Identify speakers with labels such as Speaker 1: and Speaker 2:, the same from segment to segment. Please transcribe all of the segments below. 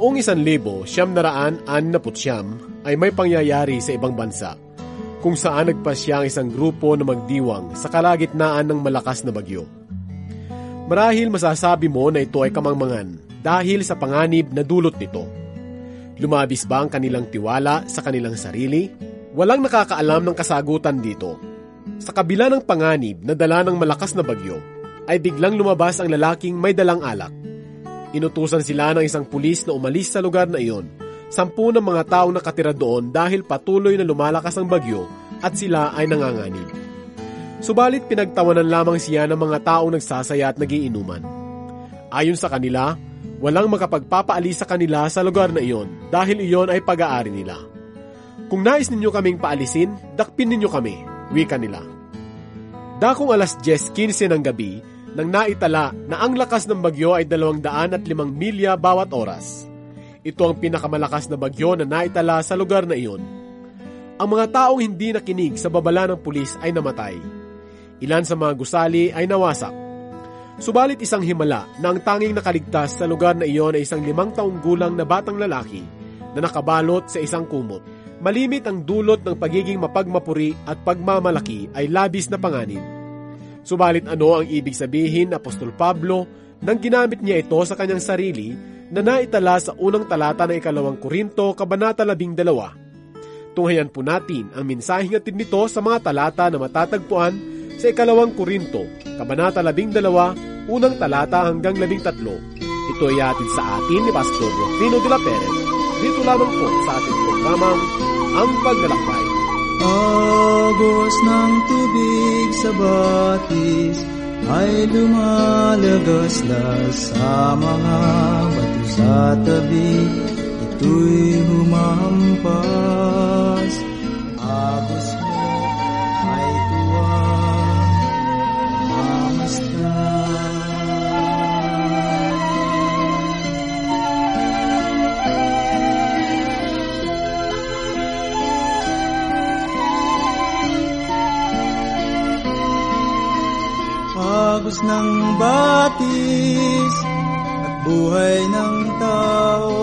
Speaker 1: Noong 1969 ay may pangyayari sa ibang bansa kung saan nagpasya ang isang grupo na magdiwang sa kalagitnaan ng malakas na bagyo. Marahil masasabi mo na ito ay kamangmangan dahil sa panganib na dulot nito. Lumabis ba ang kanilang tiwala sa kanilang sarili? Walang nakakaalam ng kasagutan dito. Sa kabila ng panganib na dala ng malakas na bagyo, ay biglang lumabas ang lalaking may dalang alak. Inutusan sila ng isang pulis na umalis sa lugar na iyon. 10 ng mga taong nakatira doon dahil patuloy na lumalakas ang bagyo at sila ay nanganganib. Subalit pinagtawanan lamang siya ng mga taong nagsasaya at nagiinuman. Ayon sa kanila, walang makapagpapaalis sa kanila sa lugar na iyon dahil iyon ay pag-aari nila. Kung nais ninyo kaming paalisin, dakpin ninyo kami, wika nila. Dakong alas 10:15 ng gabi, nang naitala na ang lakas ng bagyo ay 205 milya bawat oras. Ito ang pinakamalakas na bagyo na naitala sa lugar na iyon. Ang mga taong hindi nakinig sa babala ng pulis ay namatay. Ilan sa mga gusali ay nawasak. Subalit isang himala na ang tanging nakaligtas sa lugar na iyon ay isang 5 taong gulang na batang lalaki na nakabalot sa isang kumot. Malimit ang dulot ng pagiging mapagmapuri at pagmamalaki ay labis na panganib. Subalit ano ang ibig sabihin, Apostol Pablo, nang ginamit niya ito sa kanyang sarili na naitala sa unang talata ng 2 Korinto, Kabanata 12. Tunghayan po natin ang mensaheng hatid nito sa mga talata na matatagpuan sa 2 Korinto, Kabanata 12, unang talata hanggang 13. Ito ay hatid sa atin ni Pastor Rufino de la Perez. Dito lamang po sa ating programang Ang Paglalakbay.
Speaker 2: Agos ng tubig sa batis ay lumalagaslas sa mga bato sa tabi. Ito'y humampas. Agos mo ay tuwang mamasdan. Agos ng batis at buhay ng tao,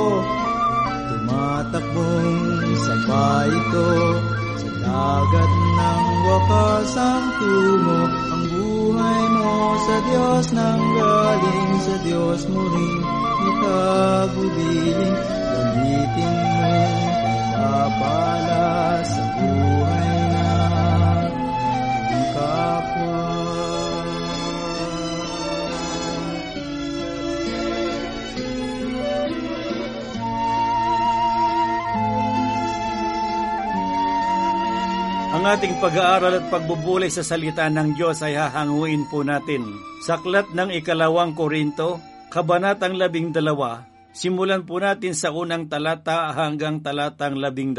Speaker 2: tumatakbong sabay ito sa dagat ng wakas ang tungo. Ang buhay mo sa Diyos nang galing, sa Diyos mo rin ikabubiling. Gamitin mo pagpapala sa buhay ng kapwa.
Speaker 3: Ang ating pag-aaral at pagbubulay sa salita ng Diyos ay hahanguin po natin sa aklat ng 2 Korinto, Kabanatang 12, simulan po natin sa unang talata hanggang talatang 12.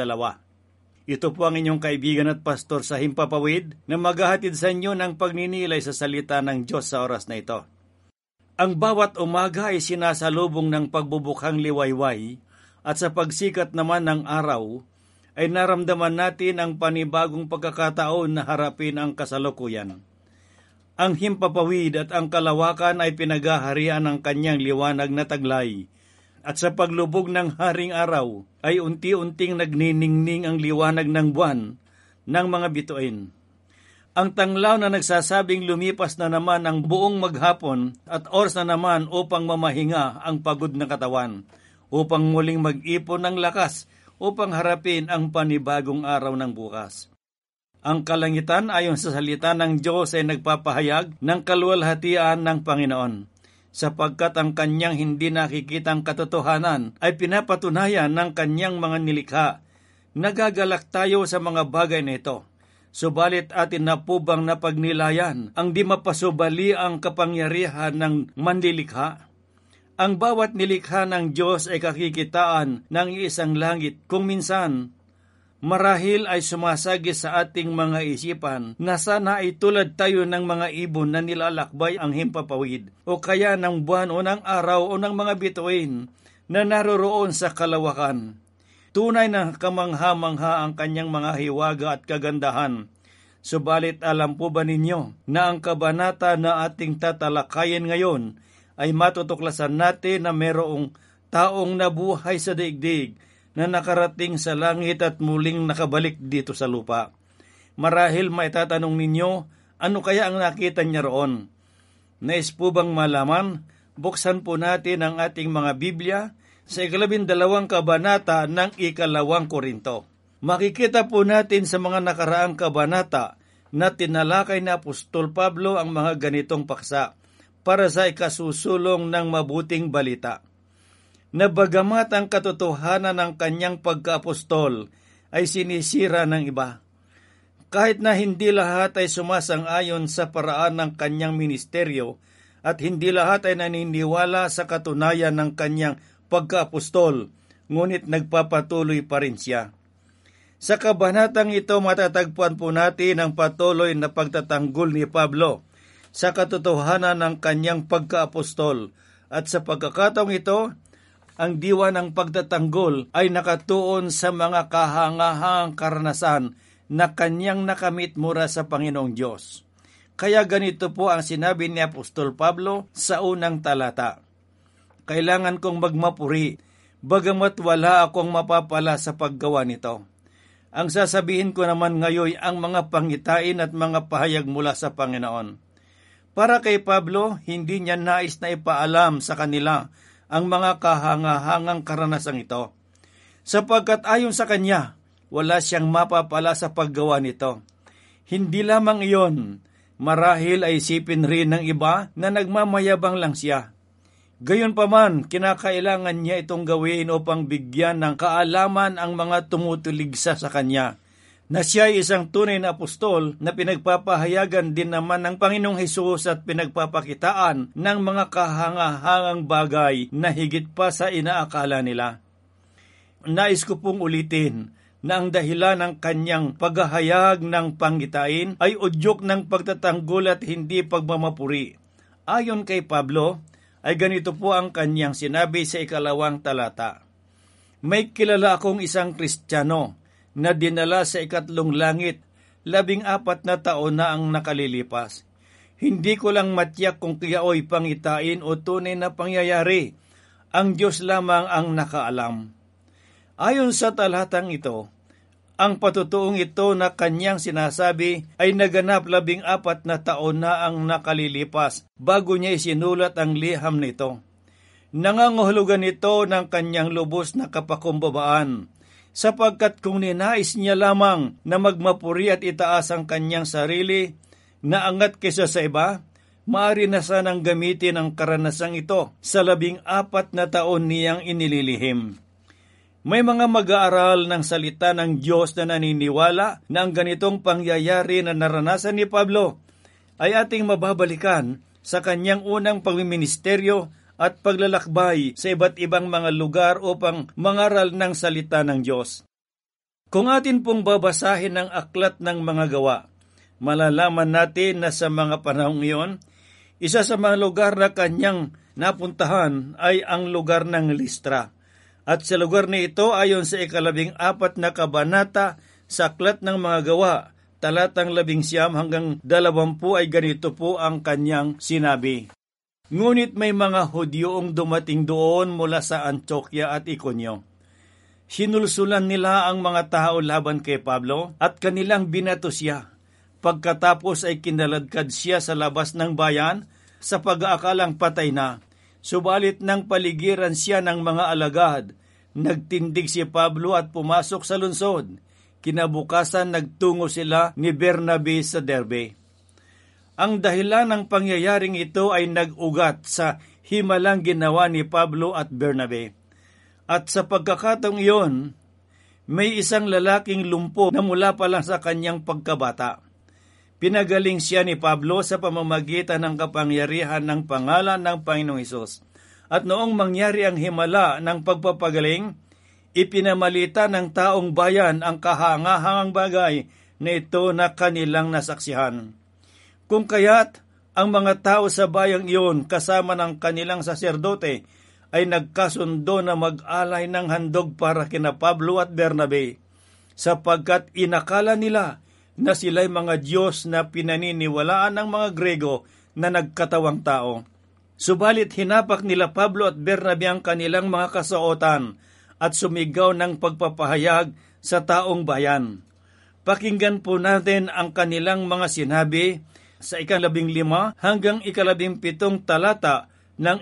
Speaker 3: Ito po ang inyong kaibigan at pastor sa Himpapawid na maghahatid sa inyo ng pagninilay sa salita ng Diyos sa oras na ito. Ang bawat umaga ay sinasalubong ng pagbubukhang liwayway at sa pagsikat naman ng araw, ay naramdaman natin ang panibagong pagkakataon na harapin ang kasalukuyan. Ang himpapawid at ang kalawakan ay pinagaharian ng kanyang liwanag na taglay, at sa paglubog ng haring araw ay unti-unting nagniningning ang liwanag ng buwan ng mga bituin. Ang tanglaw na nagsasabing lumipas na naman ang buong maghapon at oras na naman upang mamahinga ang pagod na katawan, upang muling mag-ipon ng lakas upang harapin ang panibagong araw ng bukas. Ang kalangitan ayon sa salita ng Diyos ay nagpapahayag ng kaluwalhatian ng Panginoon, sapagkat ang kanyang hindi nakikitang katotohanan ay pinapatunayan ng kanyang mga nilikha. Nagagalak tayo sa mga bagay na ito, subalit atin na po bang napagnilayan ang di mapasubali ang kapangyarihan ng manlilikha? Ang bawat nilikha ng Diyos ay kakikitaan ng isang langit kung minsan marahil ay sumasagi sa ating mga isipan na sana ay tulad tayo ng mga ibon na nilalakbay ang himpapawid o kaya ng buwan o ng araw o ng mga bituin na naroroon sa kalawakan. Tunay na kamangha-mangha ang kanyang mga hiwaga at kagandahan. Subalit alam po ba ninyo na ang kabanata na ating tatalakayin ngayon ay matutuklasan natin na merong 3 taong nabuhay sa daigdig na nakarating sa langit at muling nakabalik dito sa lupa. Marahil maitatanong ninyo, ano kaya ang nakita niya roon? Nais po bang malaman? Buksan po natin ang ating mga Biblia sa 12 kabanata ng 2 Korinto. Makikita po natin sa mga nakaraang kabanata na tinalakay na Apostol Pablo ang mga ganitong paksa para sa ikasusulong ng mabuting balita. Na bagamat ang katotohanan ng kanyang pagka-apostol ay sinisira ng iba, kahit na hindi lahat ay sumasang-ayon sa paraan ng kanyang ministeryo at hindi lahat ay naniniwala sa katunayan ng kanyang pagka-apostol, ngunit nagpapatuloy pa rin siya. Sa kabanatang ito matatagpuan po natin ang patuloy na pagtatanggol ni Pablo sa katotohanan ng kanyang pagka-apostol, at sa pagkakataong ito, ang diwa ng pagtatanggol ay nakatuon sa mga kahangahangang karanasan na kanyang nakamit mula sa Panginoong Diyos. Kaya ganito po ang sinabi ni Apostol Pablo sa unang talata. Kailangan kong magmapuri, bagamat wala akong mapapala sa paggawa nito. Ang sasabihin ko naman ngayon ang mga pangitain at mga pahayag mula sa Panginoon. Para kay Pablo, hindi niya nais na ipaalam sa kanila ang mga kahangahangang karanasang ito, sapagkat ayon sa kanya, wala siyang mapapala sa paggawa nito. Hindi lamang iyon, marahil ay isipin rin ng iba na nagmamayabang lang siya. Gayunpaman, kinakailangan niya itong gawin upang bigyan ng kaalaman ang mga tumutuligsa sa kanya, na siya ay isang tunay na apostol na pinagpapahayagan din naman ng Panginoong Hesus at pinagpapakitaan ng mga kahangahangang bagay na higit pa sa inaakala nila. Nais ko pong ulitin na ang dahilan ng kanyang paghahayag ng pangitain ay udyok ng pagtatanggol at hindi pagmamapuri. Ayon kay Pablo, ay ganito po ang kanyang sinabi sa 2 talata. May kilala akong isang Kristiyano na dinala sa 3 langit, 14 na taon na ang nakalilipas. Hindi ko lang matiyak kung kiyaoy pangitain o tunay na pangyayari. Ang Diyos lamang ang nakaalam. Ayon sa talatang ito, ang patutuong ito na kanyang sinasabi ay naganap 14 na taon na ang nakalilipas bago niya isinulat ang liham nito. Nangangahulugan ito ng kanyang lubos na kapakumbabaan, sapagkat kung ninais niya lamang na magmapuri at itaas ang kanyang sarili na angat kaysa sa iba, maaari na sanang gamitin ang karanasang ito sa 14 na taon niyang inililihim. May mga mag-aaral ng salita ng Diyos na naniniwala na ang ganitong pangyayari na naranasan ni Pablo ay ating mababalikan sa kanyang unang pagmiministeryo at paglalakbay sa iba't ibang mga lugar upang mangaral ng salita ng Diyos. Kung atin pong babasahin ang aklat ng mga gawa, malalaman natin na sa mga panahong iyon, isa sa mga lugar na kanyang napuntahan ay ang lugar ng Listra. At sa lugar na ito, ayon sa 14 na kabanata sa aklat ng mga gawa, talatang 19 hanggang 20 ay ganito po ang kanyang sinabi. Ngunit may mga Hudyong dumating doon mula sa Antioquia at Iconio. Sinulsulan nila ang mga tao laban kay Pablo at kanilang binato siya. Pagkatapos ay kinaladkad siya sa labas ng bayan sa pag-aakalang patay na. Subalit nang paligiran siya ng mga alagad, nagtindig si Pablo at pumasok sa lungsod. Kinabukasan nagtungo sila ni Bernabe sa Derbe. Ang dahilan ng pangyayaring ito ay nag-ugat sa himalang ginawa ni Pablo at Bernabe. At sa pagkakataong iyon, may isang lalaking lumpo na mula pa lang sa kanyang pagkabata. Pinagaling siya ni Pablo sa pamamagitan ng kapangyarihan ng pangalan ng Panginoong Hesus. At noong mangyari ang himala ng pagpapagaling, ipinamalita ng taong bayan ang kahangahangang bagay na ito na kanilang nasaksihan. Kung kaya't ang mga tao sa bayang iyon kasama ng kanilang saserdote ay nagkasundo na mag-alay ng handog para kina Pablo at Bernabe, sapagkat inakala nila na sila'y mga Diyos na pinaniniwalaan ng mga Grego na nagkatawang tao. Subalit hinapak nila Pablo at Bernabe ang kanilang mga kasuotan at sumigaw ng pagpapahayag sa taong bayan. Pakinggan po natin ang kanilang mga sinabi sa 15 hanggang 17 talata ng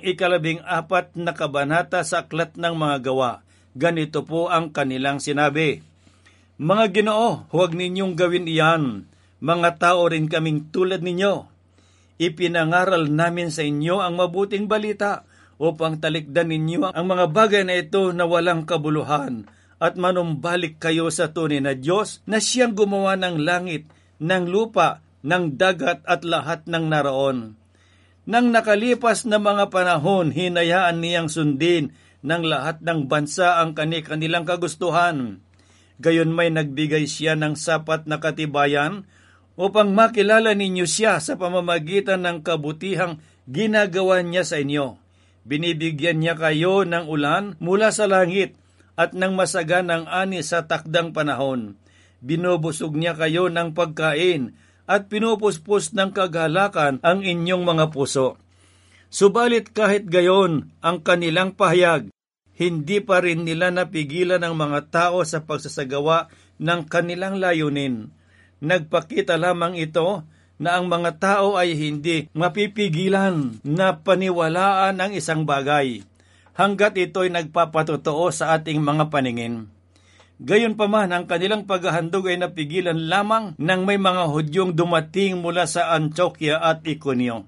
Speaker 3: 14 na kabanata sa Aklat ng Mga Gawa. Ganito po ang kanilang sinabi. Mga Ginoo, huwag ninyong gawin iyan. Mga tao rin kaming tulad ninyo. Ipinangaral namin sa inyo ang mabuting balita upang talikdan ninyo ang mga bagay na ito na walang kabuluhan at manumbalik kayo sa tunay na Diyos na siyang gumawa ng langit, ng lupa, ng dagat at lahat ng naroon. Nang nakalipas na mga panahon, hinayaan niyang sundin ng lahat ng bansa ang kanilang kagustuhan. Gayon may nagbigay siya ng sapat na katibayan upang makilala ninyo siya sa pamamagitan ng kabutihang ginagawa niya sa inyo. Binibigyan niya kayo ng ulan mula sa langit at ng masaganang ani sa takdang panahon. Binubusog niya kayo ng pagkain at pinupuspos ng kagalakan ang inyong mga puso. Subalit kahit gayon ang kanilang pahayag, hindi pa rin nila napigilan ang mga tao sa pagsasagawa ng kanilang layunin. Nagpakita lamang ito na ang mga tao ay hindi mapipigilan na paniwalaan ang isang bagay, hanggat ito'y nagpapatotoo sa ating mga paningin. Gayunpaman, ang kanilang paghahandog ay napigilan lamang nang may mga Hudyong dumating mula sa Antioquia at Iconio.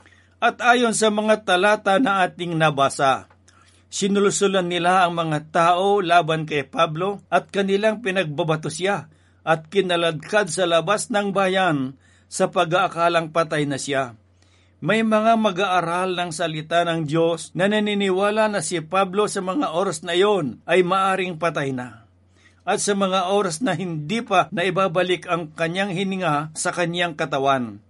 Speaker 3: At ayon sa mga talata na ating nabasa, sinulusulan nila ang mga tao laban kay Pablo at kanilang pinagbabato siya at kinaladkad sa labas ng bayan sa pag-aakalang patay na siya. May mga mag-aaral ng salita ng Diyos na naniniwala na si Pablo sa mga oras na iyon ay maaring patay na. At sa mga oras na hindi pa naibabalik ang kanyang hininga sa kanyang katawan.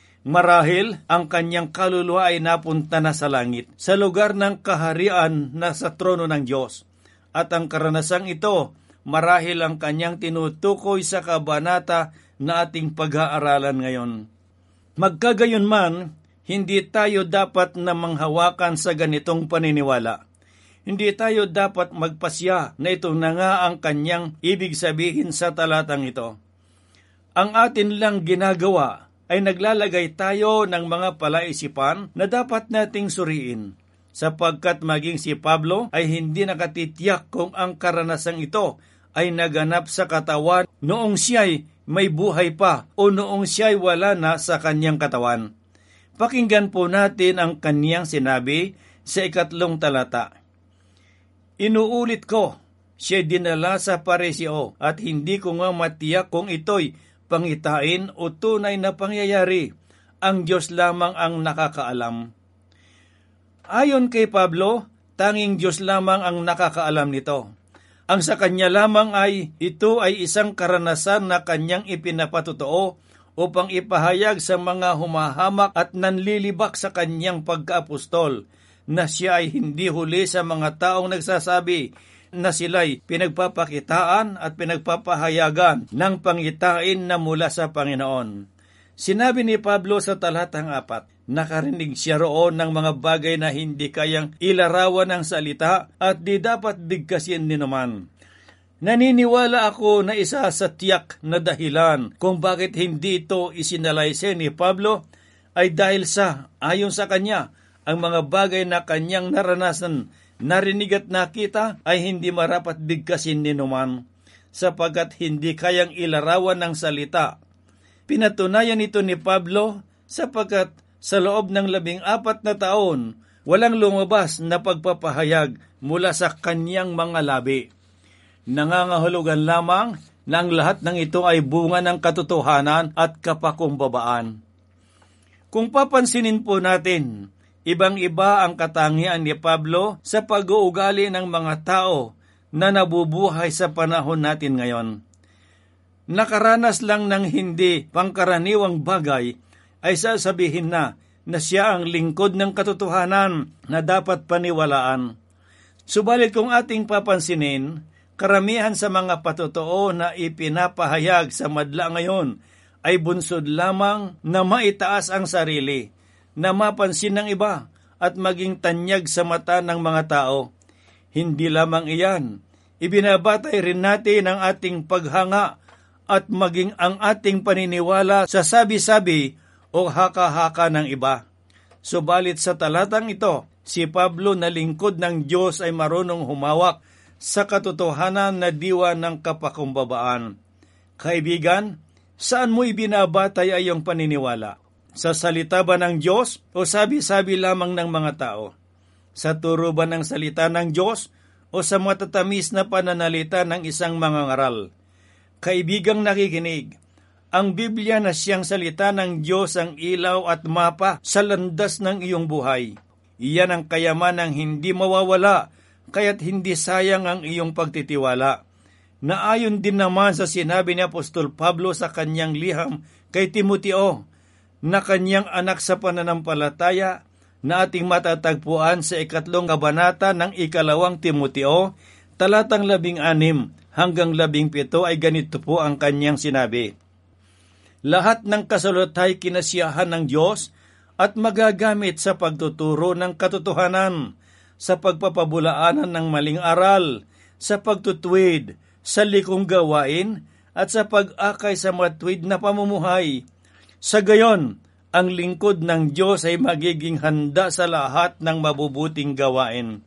Speaker 3: Marahil ang kanyang kaluluwa ay napunta na sa langit, sa lugar ng kaharian na sa trono ng Diyos. At ang karanasang ito, marahil ang kanyang tinutukoy sa kabanata na ating pag-aaralan ngayon. Magkagayon man, hindi tayo dapat na manghawakan sa ganitong paniniwala. Hindi tayo dapat magpasya na ito na nga ang kanyang ibig sabihin sa talatang ito. Ang atin lang ginagawa ay naglalagay tayo ng mga palaisipan na dapat nating suriin, sapagkat maging si Pablo ay hindi nakatitiyak kung ang karanasang ito ay naganap sa katawan noong siya'y may buhay pa o noong siya'y wala na sa kanyang katawan. Pakinggan po natin ang kanyang sinabi sa 3 talata. Inuulit ko, siya'y dinala sa paresyo at hindi ko nga matiyak kung ito'y pangitain o tunay na pangyayari. Ang Diyos lamang ang nakakaalam. Ayon kay Pablo, tanging Diyos lamang ang nakakaalam nito. Ang sa kanya lamang ay ito ay isang karanasan na kanyang ipinapatotoo upang ipahayag sa mga humahamak at nanlilibak sa kanyang pagkaapostol na siya ay hindi huli sa mga taong nagsasabi na sila'y pinagpapakitaan at pinagpapahayagan ng pangitain na mula sa Panginoon. Sinabi ni Pablo sa talatang 4, nakarinig siya roon ng mga bagay na hindi kayang ilarawan ng salita at di dapat bigkasin ni naman. Naniniwala ako na isa sa tiyak na dahilan kung bakit hindi ito isinalayse ni Pablo ay dahil sa, ayon sa kanya, ang mga bagay na kanyang naranasan, narinig at nakita ay hindi marapat bigkasin ni naman, sapagkat hindi kayang ilarawan ng salita. Pinatunayan ito ni Pablo sapagkat sa loob ng 14 na taon, walang lumabas na pagpapahayag mula sa kanyang mga labi. Nangangahulugan lamang na ang lahat ng ito ay bunga ng katotohanan at kapakumbabaan. Kung papansinin po natin, ibang-iba ang katangian ni Pablo sa pag-uugali ng mga tao na nabubuhay sa panahon natin ngayon. Nakaranas lang ng hindi pangkaraniwang bagay ay sasabihin na siya ang lingkod ng katotohanan na dapat paniwalaan. Subalit kung ating papansinin, karamihan sa mga patotoo na ipinapahayag sa madla ngayon ay bunsod lamang na maitaas ang sarili, na mapansin ng iba at maging tanyag sa mata ng mga tao. Hindi lamang iyan, ibinabatay rin natin ang ating paghanga at maging ang ating paniniwala sa sabi-sabi o haka-haka ng iba. Subalit sa talatang ito, si Pablo na lingkod ng Diyos ay marunong humawak sa katotohanan na diwa ng kapakumbabaan. Kaibigan, saan mo ibinabatay ay iyong paniniwala? Sa salita ba ng Diyos o sabi-sabi lamang ng mga tao? Sa turo ba ng salita ng Diyos o sa matatamis na pananalita ng isang mangangaral? Kaibigang nakikinig, ang Biblia na siyang salita ng Diyos ang ilaw at mapa sa landas ng iyong buhay. Iyan ang kayamanang hindi mawawala, kaya't hindi sayang ang iyong pagtitiwala. Naayon din naman sa sinabi ni Apostol Pablo sa kanyang liham kay Timoteo, na kanyang anak sa pananampalataya, na ating matatagpuan sa 2 kabanata ng 2 Timoteo, talatang 16 hanggang 17 ay ganito po ang kanyang sinabi. Lahat ng kasulot ay kinasiyahan ng Diyos at magagamit sa pagtuturo ng katotohanan, sa pagpapabulaanan ng maling aral, sa pagtutuwid, sa likong gawain, at sa pag-akay sa matuwid na pamumuhay. Sa gayon, ang lingkod ng Diyos ay magiging handa sa lahat ng mabubuting gawain.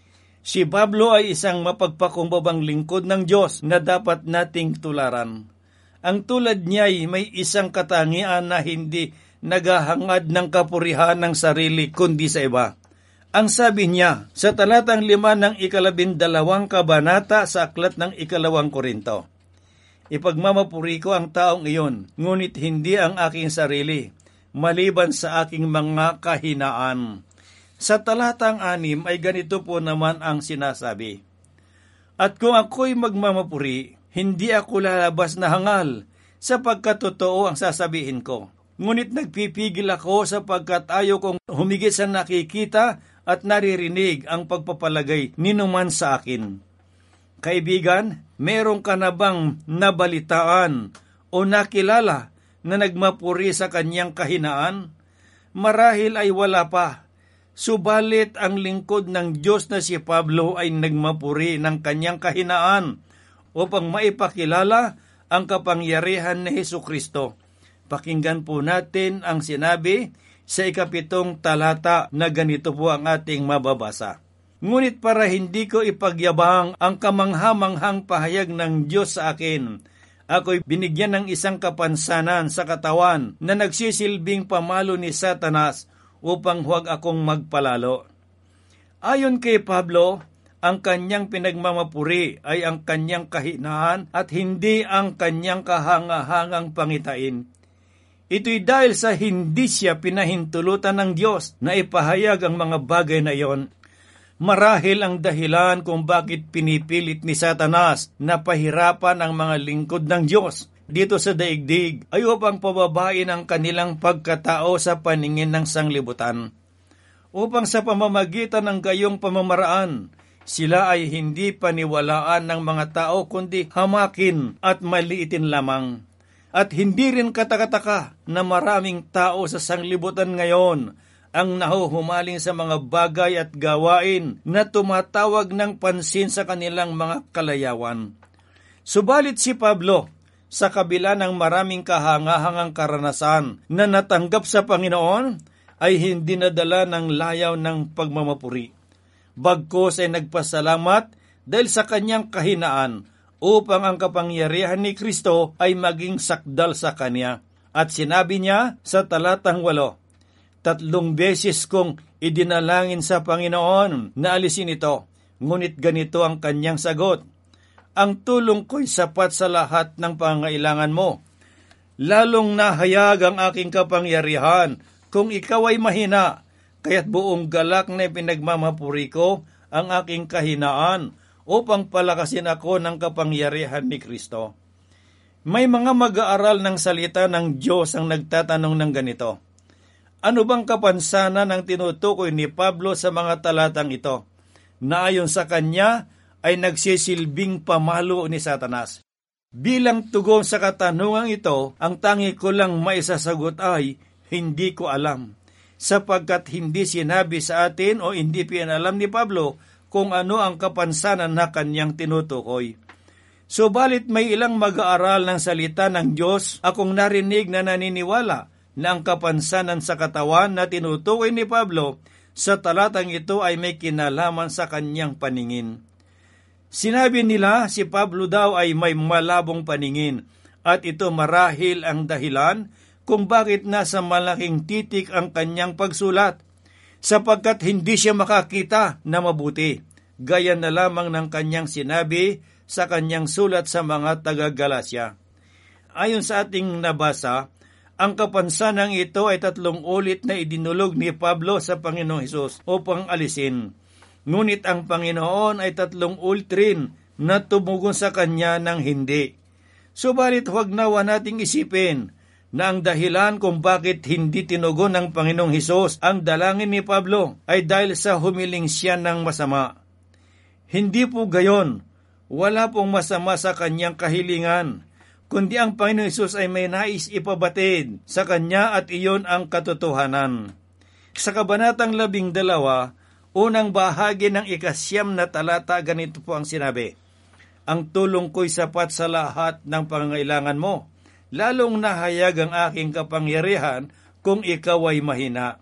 Speaker 3: Si Pablo ay isang mapagpakumbabang lingkod ng Diyos na dapat nating tularan. Ang tulad niya ay may isang katangian na hindi naghahangad ng kapurihan ng sarili kundi sa iba. Ang sabi niya sa talatang 5 ng 12 kabanata sa aklat ng 2 Korinto, ipagmamapuri ko ang taong iyon, ngunit hindi ang aking sarili, maliban sa aking mga kahinaan. Sa talatang 6 ay ganito po naman ang sinasabi, at kung ako'y magmamapuri, hindi ako lalabas na hangal, sapagkat totoo ang sasabihin ko. Ngunit nagpipigil ako sapagkat ayaw kong humigit sa nakikita at naririnig ang pagpapalagay ninuman sa akin. Kaibigan, meron ka na bang nabalitaan o nakilala na nagmapuri sa kanyang kahinaan? Marahil ay wala pa. Subalit ang lingkod ng Diyos na si Pablo ay nagmapuri ng kanyang kahinaan upang maipakilala ang kapangyarihan ni Hesukristo. Pakinggan po natin ang sinabi sa 7 talata na ganito po ang ating mababasa. Ngunit para hindi ko ipagyabang ang kamangha-manghang pahayag ng Diyos sa akin, ako'y binigyan ng isang kapansanan sa katawan na nagsisilbing pamalo ni Satanas upang huwag akong magpalalo. Ayon kay Pablo, ang kanyang pinagmamapuri ay ang kanyang kahinaan at hindi ang kanyang kahanga-hangang pangitain. Ito'y dahil sa hindi siya pinahintulutan ng Diyos na ipahayag ang mga bagay na iyon. Marahil ang dahilan kung bakit pinipilit ni Satanas na pahirapan ang mga lingkod ng Diyos dito sa daigdig ay upang pababain ang kanilang pagkatao sa paningin ng sanglibutan. Upang sa pamamagitan ng gayong pamamaraan, sila ay hindi paniwalaan ng mga tao kundi hamakin at maliitin lamang. At hindi rin katakataka na maraming tao sa sanglibutan ngayon ang nahuhumaling sa mga bagay at gawain na tumatawag ng pansin sa kanilang mga kalayawan. Subalit si Pablo, sa kabila ng maraming kahangahangang karanasan na natanggap sa Panginoon, ay hindi nadala ng layaw ng pagmamapuri. Bagkus ay nagpasalamat dahil sa kanyang kahinaan upang ang kapangyarihan ni Kristo ay maging sakdal sa kanya. At sinabi niya sa talatang 8, 3 beses kong idinalangin sa Panginoon na alisin ito, ngunit ganito ang kanyang sagot, ang tulong ko'y sapat sa lahat ng pangailangan mo. Lalong nahayag ang aking kapangyarihan kung ikaw ay mahina, kaya't buong galak na pinagmamapuri ko ang aking kahinaan upang palakasin ako ng kapangyarihan ni Kristo. May mga mag-aaral ng salita ng Diyos ang nagtatanong ng ganito, ano bang kapansanan ang tinutukoy ni Pablo sa mga talatang ito, na ayon sa kanya ay nagsisilbing pamalo ni Satanas? Bilang tugon sa katanungang ito, ang tangi ko lang maisasagot ay, hindi ko alam. sapagkat hindi sinabi sa atin o hindi pinalam ni Pablo kung ano ang kapansanan na kanyang tinutukoy. Subalit may ilang mag-aaral ng salita ng Diyos akong narinig na naniniwala na ang kapansanan sa katawan na tinutukoy ni Pablo sa talatang ito ay may kinalaman sa kanyang paningin. Sinabi nila si Pablo daw ay may malabong paningin at ito marahil ang dahilan kung bakit nasa malaking titik ang kanyang pagsulat, sapagkat hindi siya makakita na mabuti, gaya na lamang ng kanyang sinabi sa kanyang sulat sa mga taga-Galasya. Ayon sa ating nabasa, ang kapansanang ito ay 3 ulit na idinulog ni Pablo sa Panginoong Hesus upang alisin. Ngunit ang Panginoon ay 3 ulit rin na tumugon sa kanya ng hindi. Subalit huwag nawa nating isipin na ang dahilan kung bakit hindi tinugon ng Panginoong Hesus ang dalangin ni Pablo ay dahil sa humiling siya ng masama. Hindi po gayon. Wala pong masama sa kanyang kahilingan, kundi ang Panginoong Hesus ay may nais ipabatid sa kanya at iyon ang katotohanan. Sa Kabanatang 12, unang bahagi ng 9 na talata, ganito po ang sinabi, "Ang tulong ko'y sapat sa lahat ng pangangailangan mo, lalong nahayag ang aking kapangyarihan kung ikaw ay mahina."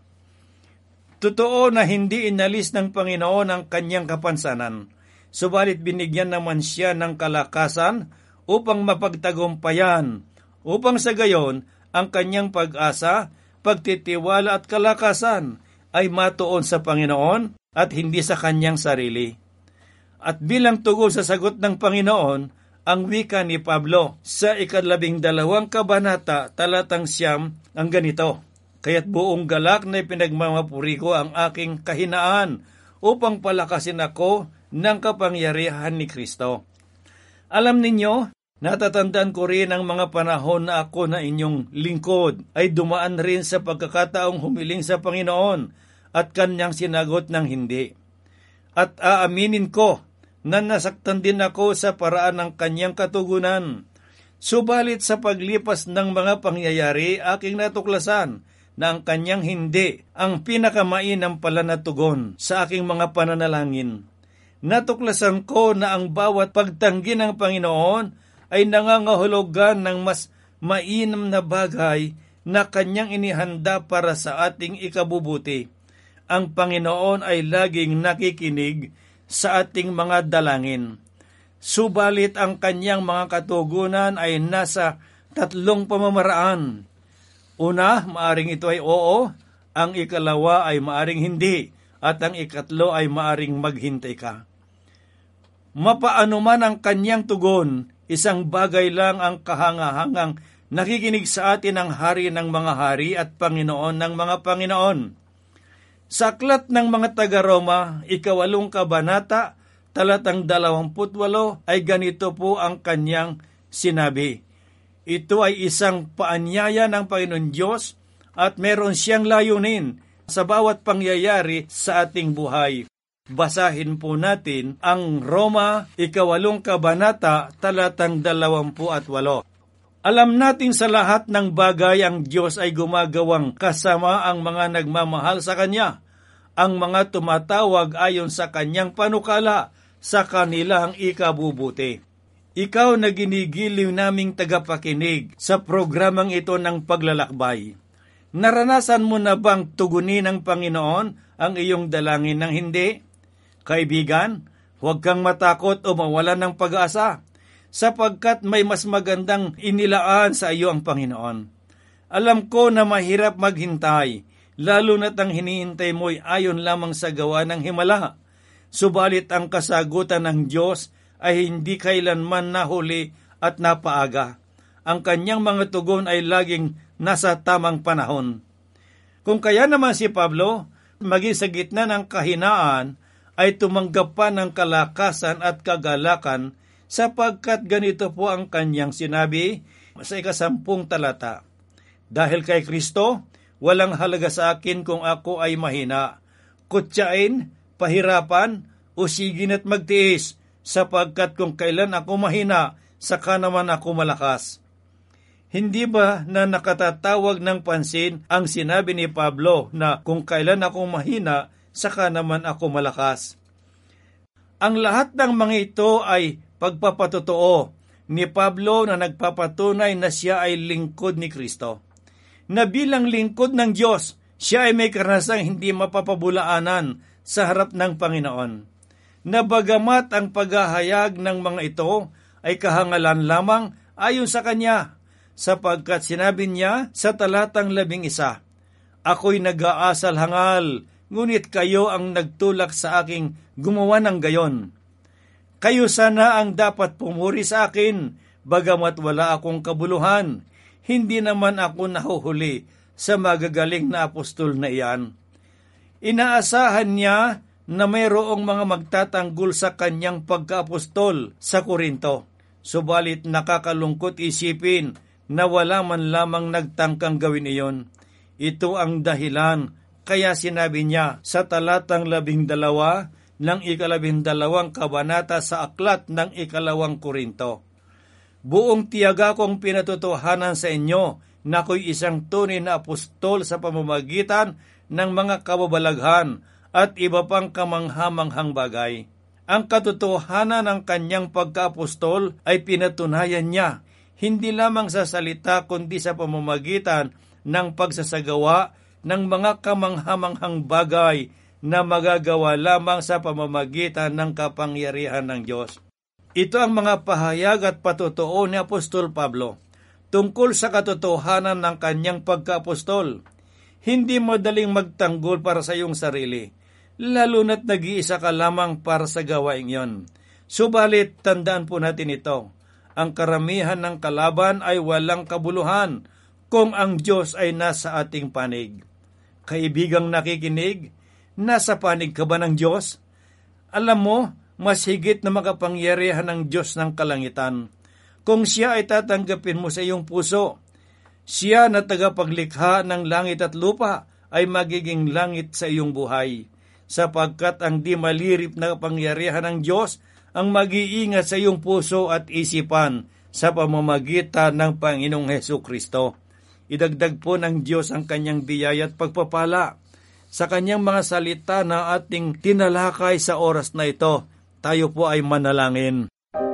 Speaker 3: Totoo na hindi inalis ng Panginoon ang kanyang kapansanan, subalit binigyan naman siya ng kalakasan upang mapagtagumpayan, upang sa gayon ang kanyang pag-asa, pagtitiwala at kalakasan ay matuon sa Panginoon at hindi sa kanyang sarili. At bilang tugon sa sagot ng Panginoon, ang wika ni Pablo sa 12 kabanata, talatang 9 ang ganito, "Kaya't buong galak na ipinagmamapuri ko ang aking kahinaan upang palakasin ako ng kapangyarihan ni Kristo." Alam ninyo, natatandaan ko rin ang mga panahon na ako na inyong lingkod ay dumaan rin sa pagkakataong humiling sa Panginoon at kanyang sinagot ng hindi. At aaminin ko na nasaktan din ako sa paraan ng kanyang katugunan. Subalit sa paglipas ng mga pangyayari, aking natuklasan na ang kanyang hindi ang pinakamainam pala na tugon sa aking mga pananalangin. Natuklasan ko na ang bawat pagtanggi ng Panginoon ay nangangahulugan ng mas mainam na bagay na kanyang inihanda para sa ating ikabubuti. Ang Panginoon ay laging nakikinig sa ating mga dalangin. Subalit ang kanyang mga katugunan ay nasa 3 pamamaraan. Una, maaring ito ay oo, ang ikalawa ay maaring hindi, at ang ikatlo ay maaring maghintay ka. Mapaano man ang kanyang tugon, isang bagay lang ang kahangahangang nakikinig sa atin ang Hari ng mga hari at Panginoon ng mga Panginoon. Sa aklat ng mga taga-Roma, 8 kabanata, talatang 28 ay ganito po ang kanyang sinabi. Ito ay isang paanyaya ng Panginoon Diyos at meron siyang layunin sa bawat pangyayari sa ating buhay. Basahin po natin ang Roma 8 kabanata, talatang 28. Alam natin sa lahat ng bagay ang Diyos ay gumagawang kasama ang mga nagmamahal sa Kanya, ang mga tumatawag ayon sa Kanyang panukala sa kanilang ikabubuti. Ikaw na ginigiliw naming tagapakinig sa programang ito ng paglalakbay. Naranasan mo na bang tugunin ng Panginoon ang iyong dalangin ng hindi? Kaibigan, huwag kang matakot o mawalan ng pag-asa, sapagkat may mas magandang inilaan sa iyo ang Panginoon. Alam ko na mahirap maghintay, lalo na't ang hinihintay mo'y ayon lamang sa gawa ng himala. Subalit ang kasagutan ng Diyos ay hindi kailanman nahuli at napaaga. Ang kanyang mga tugon ay laging nasa tamang panahon. Kung kaya naman si Pablo, maging sa gitna ng kahinaan, ay tumanggap pa ng kalakasan at kagalakan sapagkat ganito po ang kanyang sinabi sa 10 talata. Dahil kay Kristo, walang halaga sa akin kung ako ay mahina, kutsain, pahirapan, o sigin at magtiis, sapagkat kung kailan ako mahina, saka naman ako malakas. Hindi ba na nakatatawag ng pansin ang sinabi ni Pablo na kung kailan ako mahina, saka naman ako malakas? Ang lahat ng mga ito ay pagpapatotoo ni Pablo na nagpapatunay na siya ay lingkod ni Kristo. Na bilang lingkod ng Diyos, siya ay may karanasang hindi mapapabulaanan sa harap ng Panginoon. Na bagamat ang paghahayag ng mga ito ay kahangalan lamang ayon sa Kanya, sapagkat sinabi niya sa talatang 11, ako'y nag-aasal hangal, ngunit kayo ang nagtulak sa aking gumawa ng gayon. Kayo sana ang dapat pumuri sa akin, bagamat wala akong kabuluhan. Hindi naman ako nahuhuli sa magagaling na apostol na iyan. Inaasahan niya na mayroong mga magtatanggol sa kanyang pagka-apostol sa Korinto. Subalit nakakalungkot isipin na wala man lamang nagtangkang gawin iyon. Ito ang dahilan kaya sinabi niya sa talatang 12 ng 12 kabanata sa aklat ng 2 Korinto. Buong tiyaga kong pinatutuhanan sa inyo na ako'y isang tunay na apostol sa pamamagitan ng mga kababalaghan at iba pang kamanghamanghang bagay. Ang katotohanan ng kanyang pagka-apostol ay pinatunayan niya, hindi lamang sa salita kundi sa pamamagitan ng pagsasagawa ng mga kamanghamanghang bagay na magagawa lamang sa pamamagitan ng kapangyarihan ng Diyos. Ito ang mga pahayag at patotoo ni Apostol Pablo tungkol sa katotohanan ng kanyang pagka-apostol. Hindi madaling magtanggol para sa iyong sarili, lalo na't nag-iisa ka lamang para sa gawaing iyon. Subalit, tandaan po natin ito, ang karamihan ng kalaban ay walang kabuluhan kung ang Diyos ay nasa ating panig. Kaibigang nakikinig, nasa panig ka ba ng Diyos? Alam mo, mas higit na makapangyarihan ng Diyos ng kalangitan. Kung siya ay tatanggapin mo sa iyong puso, siya na tagapaglikha ng langit at lupa ay magiging langit sa iyong buhay, sapagkat ang di malirip na kapangyarihan ng Diyos ang mag-iingat sa iyong puso at isipan sa pamamagitan ng Panginoong Hesukristo. Idagdag po ng Diyos ang kanyang biyaya at pagpapala sa kanyang mga salita na ating tinalakay sa oras na ito. Tayo po ay manalangin.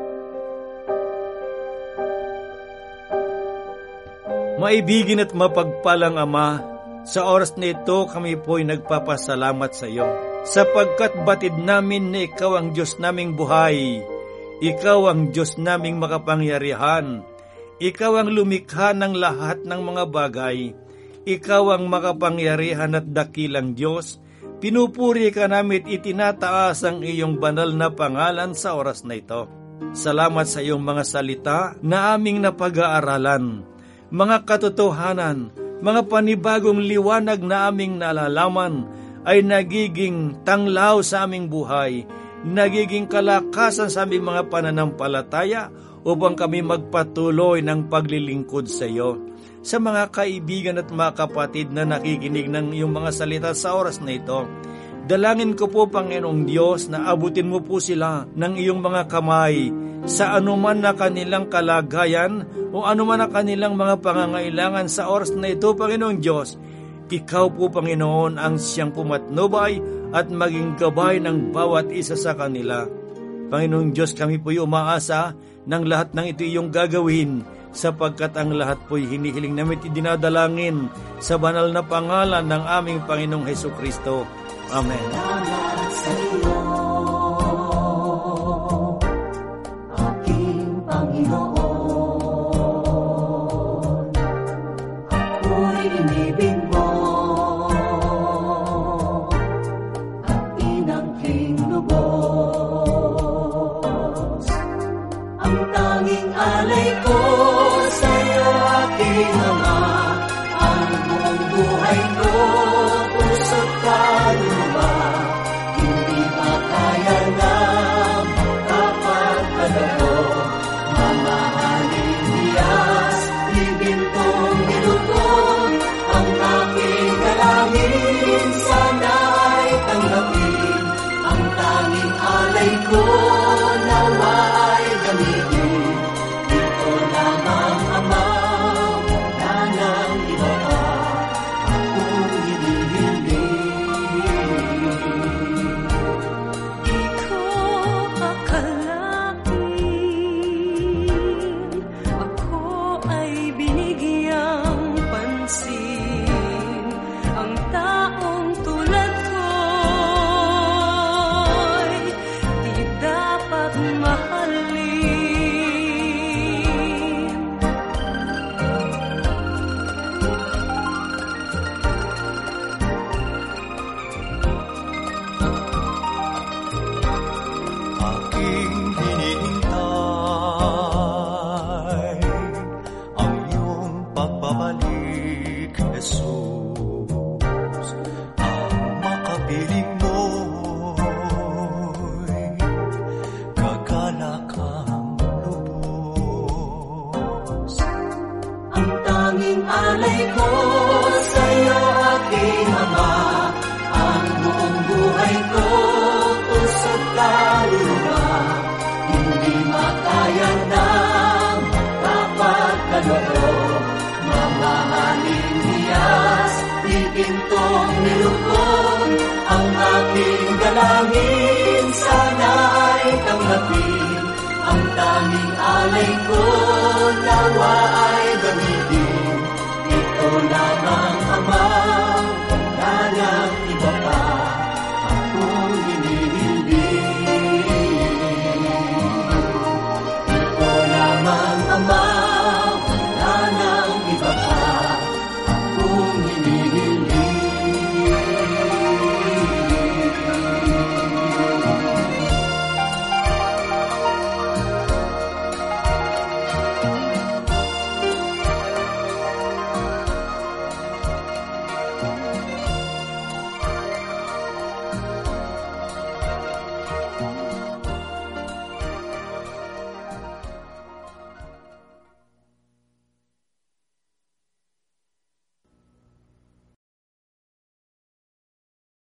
Speaker 3: Maibigin at mapagpalang Ama, sa oras na ito kami po ay nagpapasalamat sa iyo, sapagkat batid namin na ikaw ang Diyos naming buhay, ikaw ang Diyos naming makapangyarihan, ikaw ang lumikha ng lahat ng mga bagay, ikaw ang makapangyarihan at dakilang Diyos. Pinupuri ka namin, itinataas ang iyong banal na pangalan sa oras na ito. Salamat sa iyong mga salita na aming napag-aaralan, mga katotohanan, mga panibagong liwanag na aming nalalaman ay nagiging tanglaw sa aming buhay, nagiging kalakasan sa aming mga pananampalataya upang kami magpatuloy ng paglilingkod sa iyo. Sa mga kaibigan at mga kapatid na nakikinig ng iyong mga salita sa oras na ito, dalangin ko po, Panginoong Diyos, na abutin mo po sila ng iyong mga kamay sa anuman na kanilang kalagayan o anuman na kanilang mga pangangailangan sa oras na ito, Panginoong Diyos. Ikaw po, Panginoon, ang siyang pumatnubay at maging gabay ng bawat isa sa kanila. Panginoong Diyos, kami po'y umaasa ng lahat ng ito iyong gagawin, sapagkat ang lahat po'y hinihiling namin idinadalangin sa banal na pangalan ng aming Panginoong Hesukristo. Amen.
Speaker 4: Salamat sa iyo, aking Panginoon. Ako'y inibig mo at inangking lubos. Ang tanging alay ko sa'yo, aking Ama, ang buong buhay ko, puso't kaluluwa, hindi makaya na kapagkalago. Mamahalin niyas, ibintong nilugod ang aking
Speaker 5: babalik, Jesus. Ang makapiling mo'y kagalakang lubos.
Speaker 4: Ang tanging alay ko sa'yo, aking Ama, ang buong buhay ko, puso't kaluluwa, hindi makaya ng kapagkaloob. Mamahaling niyas, ibintong nilukod, ang aking dalangin, sana ay tanggapin. Ang tanging alay ko, nawa ay gawin.